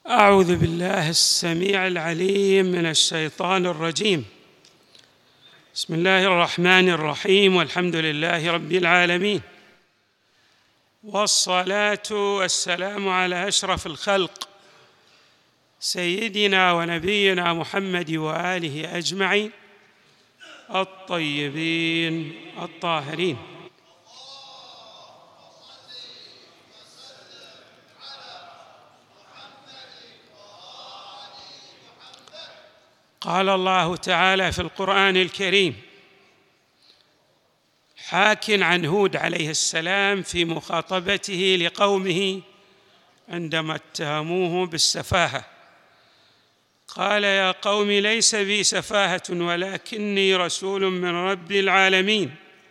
أعوذ بالله السميع العليم من الشيطان الرجيم. بسم الله الرحمن الرحيم، والحمد لله رب العالمين، والصلاة والسلام على أشرف الخلق سيدنا ونبينا محمد وآله أجمعين الطيبين الطاهرين. قال الله تعالى في القرآن الكريم حاكٍ عن هود عليه السلام في مخاطبته لقومه عندما اتهموه بالسفاهة، قال: يا قوم ليس بي سفاهة ولكني رسول من رب العالمين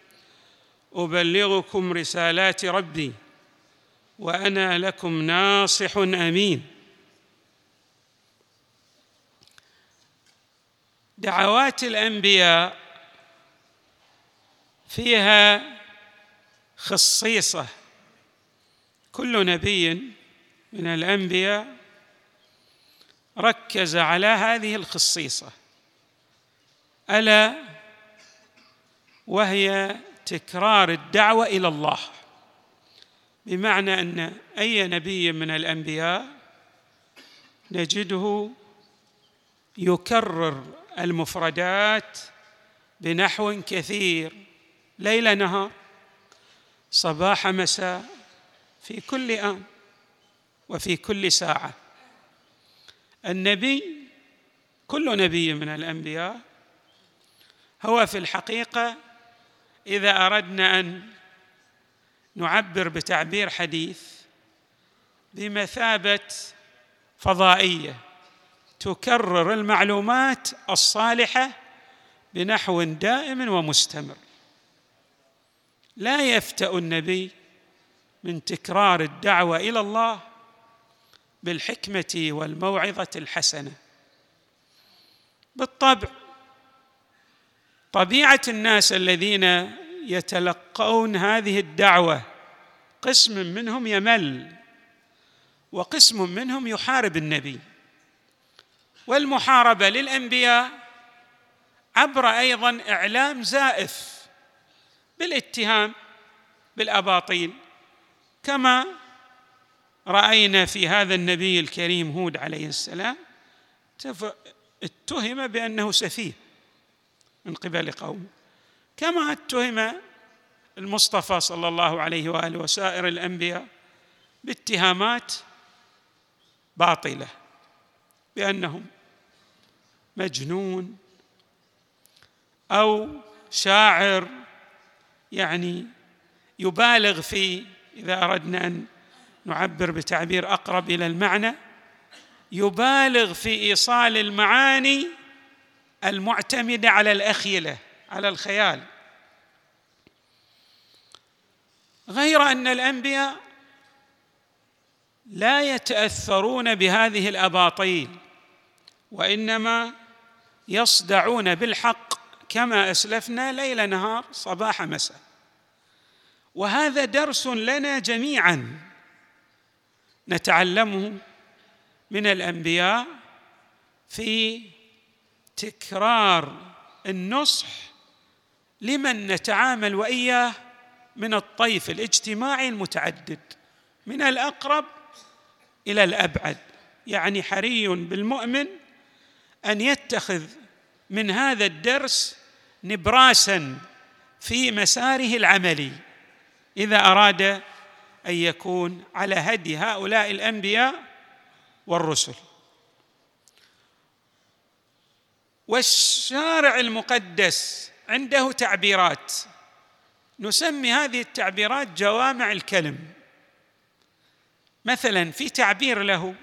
أبلغكم رسالات ربي وأنا لكم ناصح أمين. دعوات الأنبياء فيها خصيصة، كل نبي من الأنبياء ركز على هذه الخصيصة، ألا وهي تكرار الدعوة إلى الله، بمعنى أن أي نبي من الأنبياء نجده يكرر المفردات بنحو كثير، ليل نهار، صباح مساء، في كل آن وفي كل ساعة. كل نبي من الأنبياء هو في الحقيقة، إذا أردنا أن نعبر بتعبير حديث، بمثابة فضائية تكرر المعلومات الصالحة بنحو دائم ومستمر. لا يفتأ النبي من تكرار الدعوة إلى الله بالحكمة والموعظة الحسنة. بالطبع طبيعة الناس الذين يتلقون هذه الدعوة قسم منهم يمل، وقسم منهم يحارب النبي، والمحاربة للأنبياء عبر أيضاً إعلام زائف بالاتهام بالأباطيل، كما رأينا في هذا النبي الكريم هود عليه السلام اتهم بأنه سفيه من قبل قومه، كما اتهم المصطفى صلى الله عليه وآله وسائر الأنبياء باتهامات باطلة، بأنهم مجنون أو شاعر، يعني يبالغ في، إذا أردنا أن نعبر بتعبير أقرب إلى المعنى، يبالغ في إيصال المعاني المعتمدة على الأخيلة، على الخيال. غير أن الأنبياء لا يتأثرون بهذه الأباطيل، وإنما يصدعون بالحق كما أسلفنا، ليل نهار، صباح مساء. وهذا درس لنا جميعاً نتعلمه من الأنبياء في تكرار النصح لمن نتعامل وإياه من الطيف الاجتماعي المتعدد، من الأقرب إلى الأبعد. يعني حري بالمؤمن أن يتخذ من هذا الدرس نبراساً في مساره العملي، إذا أراد أن يكون على هدي هؤلاء الأنبياء والرسل. والشارع المقدس عنده تعبيرات، نسمي هذه التعبيرات جوامع الكلم. مثلاً في تعبير له،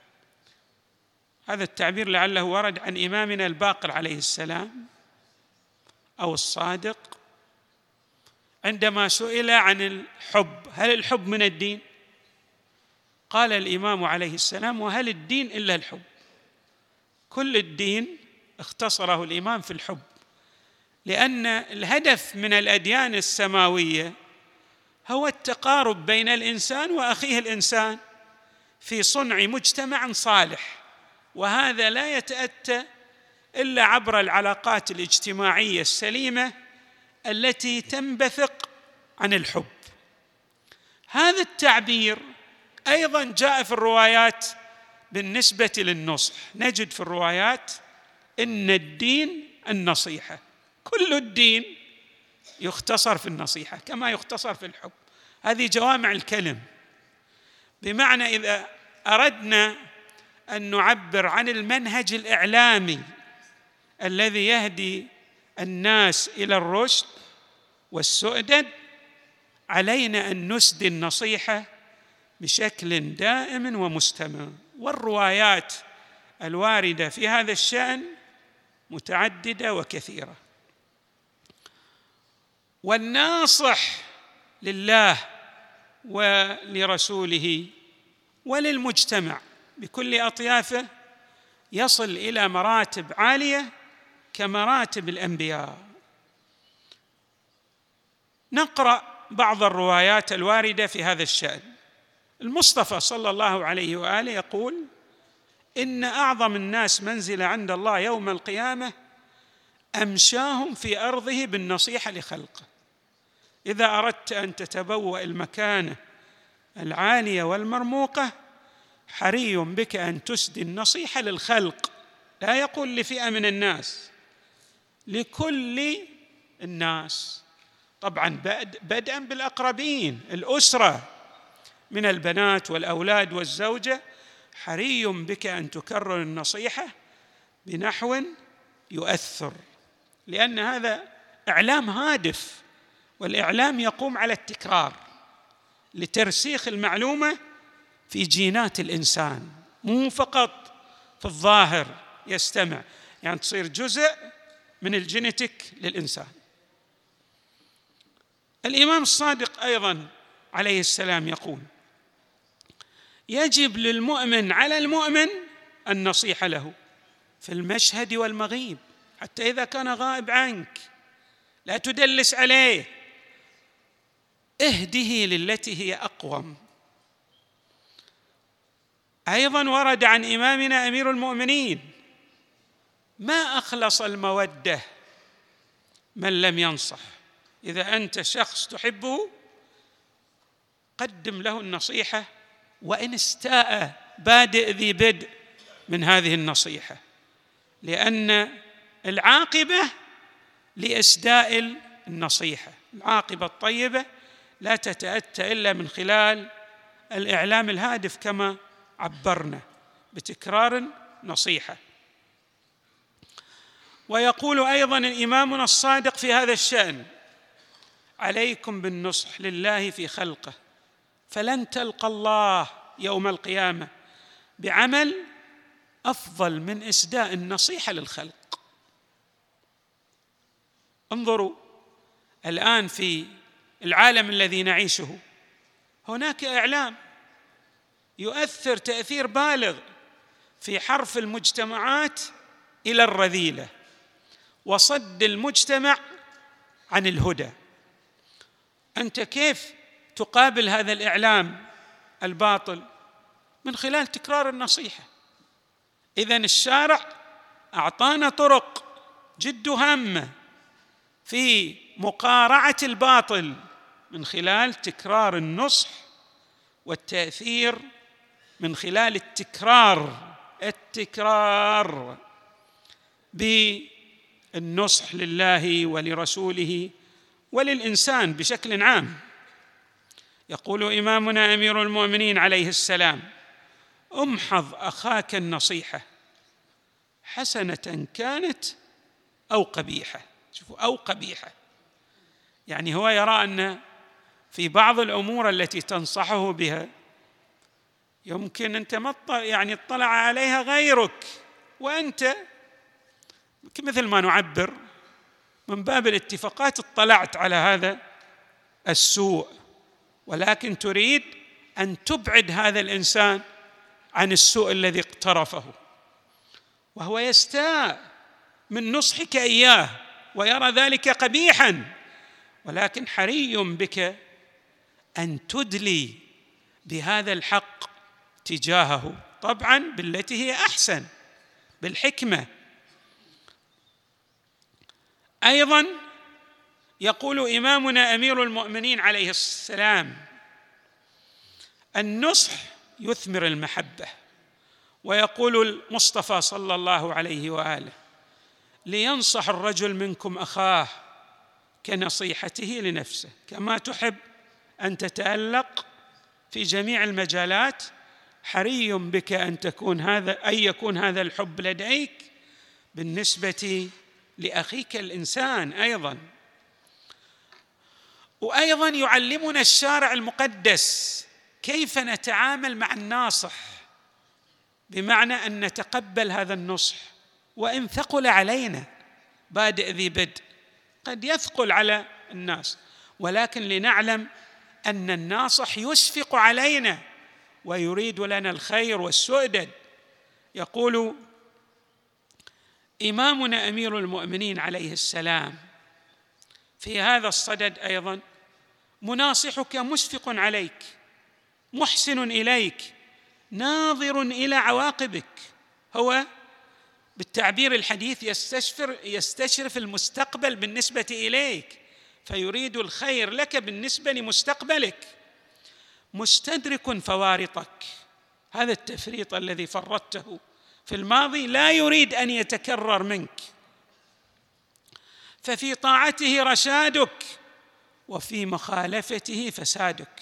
هذا التعبير لعله ورد عن إمامنا الباقر عليه السلام أو الصادق، عندما سئل عن الحب: هل الحب من الدين؟ قال الإمام عليه السلام: وهل الدين إلا الحب؟ كل الدين اختصره الإمام في الحب، لأن الهدف من الأديان السماوية هو التقارب بين الإنسان وأخيه الإنسان في صنع مجتمع صالح، وهذا لا يتأتى إلا عبر العلاقات الاجتماعية السليمة التي تنبثق عن الحب. هذا التعبير أيضاً جاء في الروايات بالنسبة للنصح، نجد في الروايات إن الدين النصيحة، كل الدين يختصر في النصيحة كما يختصر في الحب. هذه جوامع الكلم، بمعنى إذا أردنا أن نعبر عن المنهج الإعلامي الذي يهدي الناس إلى الرشد والسؤدد، علينا أن نسدي النصيحة بشكل دائم ومستمر. والروايات الواردة في هذا الشأن متعددة وكثيرة. والناصح لله ولرسوله وللمجتمع بكل أطيافه يصل إلى مراتب عالية كمراتب الأنبياء. نقرأ بعض الروايات الواردة في هذا الشأن. المصطفى صلى الله عليه وآله يقول: إن أعظم الناس منزلة عند الله يوم القيامة أمشاهم في أرضه بالنصيحة لخلقه. إذا أردت أن تتبوأ المكانة العالية والمرموقة، حري بك أن تسدي النصيحة للخلق. لا يقول لفئة من الناس، لكل الناس، طبعاً بدءاً بالأقربين، الأسرة من البنات والأولاد والزوجة. حري بك أن تكرر النصيحة بنحو يؤثر، لأن هذا إعلام هادف، والإعلام يقوم على التكرار لترسيخ المعلومة في جينات الإنسان، مو فقط في الظاهر يستمع، يعني تصير جزء من الجينيتيك للإنسان. الإمام الصادق أيضاً عليه السلام يقول: يجب للمؤمن على المؤمن النصيحة له في المشهد والمغيب، حتى إذا كان غائب عنك لا تدلس عليه، اهده للتي هي أقوم. أيضاً ورد عن إمامنا أمير المؤمنين: ما أخلص المودة من لم ينصح. إذا أنت شخص تحبه قدم له النصيحة، وإن استاء بادئ ذي بدء من هذه النصيحة، لأن العاقبة لإسداء النصيحة، العاقبة الطيبة لا تتأتى إلا من خلال الإعلام الهادف كما عبرنا بتكرار نصيحة. ويقول أيضاً إمامنا الصادق في هذا الشأن: عليكم بالنصح لله في خلقه، فلن تلقى الله يوم القيامة بعمل أفضل من إسداء النصيحة للخلق. انظروا الآن في العالم الذي نعيشه، هناك إعلام يؤثر تأثير بالغ في حرف المجتمعات إلى الرذيلة وصد المجتمع عن الهدى. أنت كيف تقابل هذا الإعلام الباطل؟ من خلال تكرار النصيحة. إذن الشارع أعطانا طرق جد هامة في مقارعة الباطل من خلال تكرار النصح والتأثير من خلال التكرار بالنصح لله ولرسوله وللإنسان بشكل عام. يقول إمامنا أمير المؤمنين عليه السلام: امحض أخاك النصيحة حسنة كانت أو قبيحة. شوفوا، أو قبيحة، يعني هو يرى أن في بعض الأمور التي تنصحه بها يمكن أنت ما اطلع عليها غيرك، وأنت مثل ما نعبر من باب الاتفاقات اطلعت على هذا السوء، ولكن تريد أن تبعد هذا الإنسان عن السوء الذي اقترفه، وهو يستاء من نصحك إياه ويرى ذلك قبيحاً، ولكن حري بك أن تدلي بهذا الحق تجاهه، طبعاً بالتي هي أحسن، بالحكمة. أيضاً يقول إمامنا أمير المؤمنين عليه السلام: النصح يثمر المحبة. ويقول المصطفى صلى الله عليه وآله: لينصح الرجل منكم أخاه كنصيحته لنفسه. كما تحب أن تتألق في جميع المجالات، حري بك أن يكون هذا الحب لديك بالنسبة لأخيك الإنسان أيضاً. وأيضاً يعلمنا الشارع المقدس كيف نتعامل مع الناصح، بمعنى أن نتقبل هذا النصح وإن ثقل علينا، بادئ ذي بدء، قد يثقل على الناس، ولكن لنعلم أن الناصح يشفق علينا ويريد لنا الخير والسؤدد. يقول إمامنا أمير المؤمنين عليه السلام في هذا الصدد أيضاً: مناصحك مشفق عليك، محسن إليك، ناظر إلى عواقبك. هو بالتعبير الحديث يستشرف المستقبل بالنسبة إليك، فيريد الخير لك بالنسبة لمستقبلك. مستدرك فوارطك، هذا التفريط الذي فرطته في الماضي لا يريد أن يتكرر منك، ففي طاعته رشادك وفي مخالفته فسادك.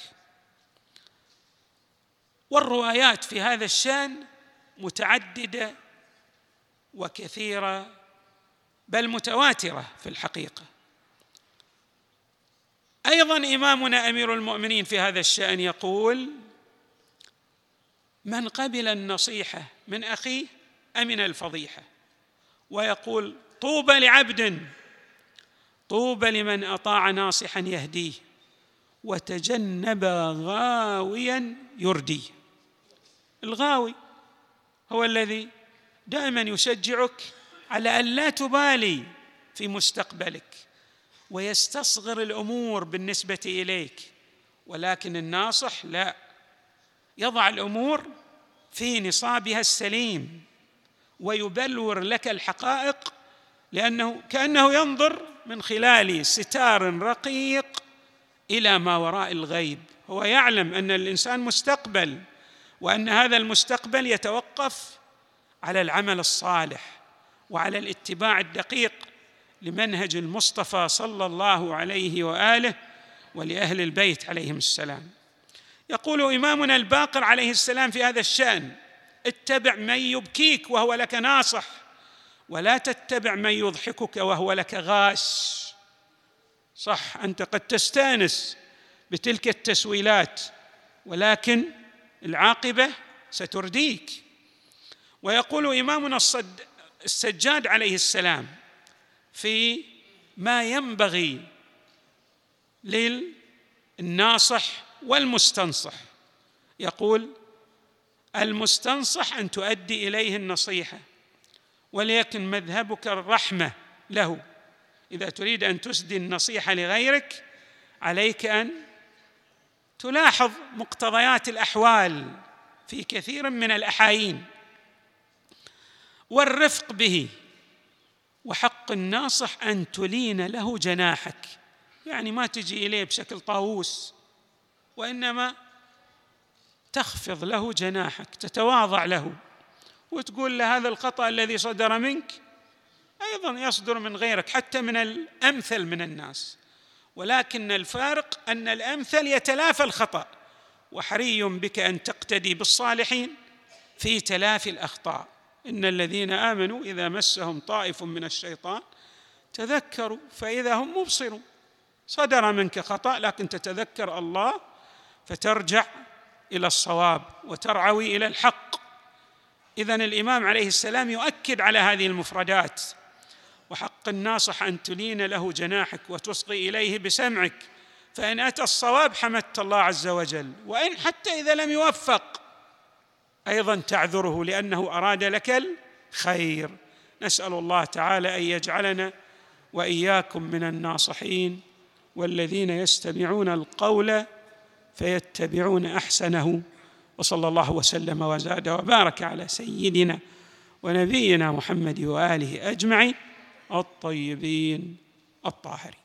والروايات في هذا الشأن متعددة وكثيرة، بل متواترة في الحقيقة. أيضاً إمامنا أمير المؤمنين في هذا الشأن يقول: من قبل النصيحة من أخيه أمن الفضيحة. ويقول: طوبى لعبد، طوبى لمن أطاع ناصحاً يهديه وتجنب غاوياً يرديه. الغاوي هو الذي دائماً يشجعك على أن لا تبالي في مستقبلك ويستصغر الأمور بالنسبة إليك، ولكن الناصح لا، يضع الأمور في نصابها السليم ويبلور لك الحقائق، لأنه كأنه ينظر من خلال ستار رقيق إلى ما وراء الغيب. هو يعلم أن الإنسان مستقبل، وأن هذا المستقبل يتوقف على العمل الصالح وعلى الاتباع الدقيق لمنهج المصطفى صلى الله عليه وآله ولأهل البيت عليهم السلام. يقول إمامنا الباقر عليه السلام في هذا الشأن: اتبع من يبكيك وهو لك ناصح، ولا تتبع من يضحكك وهو لك غاش. صح، أنت قد تستانس بتلك التسويلات، ولكن العاقبة سترديك. ويقول إمامنا السجاد عليه السلام في ما ينبغي للناصح والمستنصح، يقول: المستنصح أن تؤدي إليه النصيحة، وليكن مذهبك الرحمة له. إذا تريد أن تسدي النصيحة لغيرك عليك أن تلاحظ مقتضيات الأحوال في كثير من الأحايين، والرفق به. وحق الناصح أن تلين له جناحك، يعني ما تجي إليه بشكل طاووس، وإنما تخفض له جناحك، تتواضع له وتقول له: هذا الخطأ الذي صدر منك أيضاً يصدر من غيرك، حتى من الأمثل من الناس، ولكن الفارق أن الأمثل يتلافى الخطأ، وحري بك أن تقتدي بالصالحين في تلافي الأخطاء. إن الذين آمنوا إذا مسهم طائف من الشيطان تذكروا فإذا هم مبصرون. صدر منك خطأ لكن تتذكر الله فترجع إلى الصواب وترعوي إلى الحق. إذن الإمام عليه السلام يؤكد على هذه المفردات: وحق الناصح أن تلين له جناحك وتصغي إليه بسمعك، فإن أتى الصواب حمدت الله عز وجل، وإن حتى إذا لم يوفق أيضاً تعذره لأنه أراد لك الخير. نسأل الله تعالى أن يجعلنا وإياكم من الناصحين والذين يستمعون القول فيتبعون أحسنه، وصلى الله وسلم وزاد وبارك على سيدنا ونبينا محمد وآله أجمعين الطيبين الطاهرين.